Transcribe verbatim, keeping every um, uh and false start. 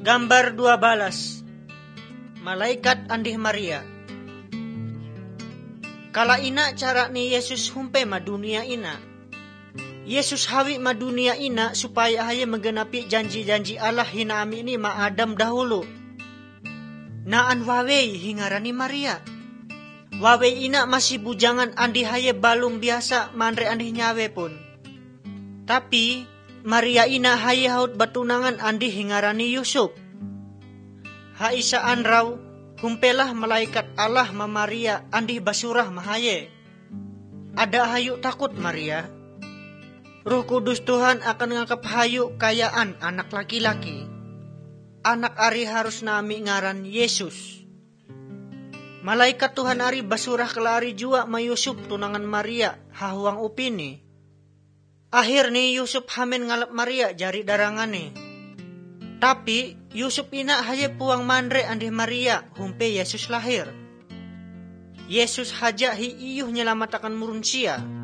Gambar dua balas. Malaikat andih Maria. Kala ina cara ni Yesus humpe ma dunia ina. Yesus hawi ma dunia ina supaya haya menggenapi janji-janji Allah hina ami ini ma Adam dahulu. Naan wawei hingarani Maria. Wawei ina masih bujangan andi haya balum biasa manre andih nyawe pun. Tapi Maria ina haya haut batunangan andi hingarani Yusuf. Haisaan raw humpelah malaikat Allah ma Maria andi basurah mahaye. Ada hayu takut Maria. Roh Kudus Tuhan akan ngangkap hayu kayaan anak laki-laki. Anak ari harus nami ngaran Yesus. Malaikat Tuhan ari basurah kelari jua ma Yusuf tunangan Maria hahuang upini. Akhir ni Yusuf hamin ngalap Maria jari darangane. Tapi Yusuf ina hanya puang mandre andih Maria humpe Yesus lahir. Yesus haja hi iyuh nyelamatakan murunsia.